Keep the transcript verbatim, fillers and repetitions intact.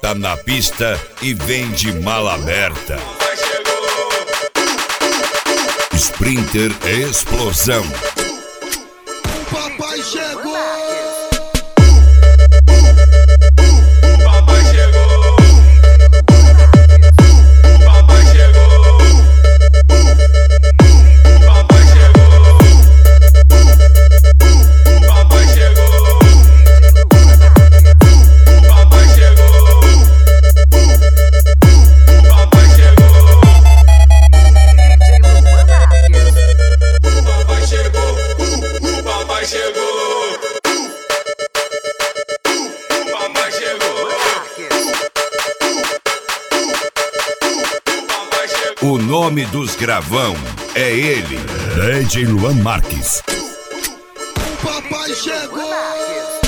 tá na pista e vem de mala aberta. Sprinter Explosão. O papai chegou! O nome dos gravão é ele, D J Luan Marques. O papai chegou!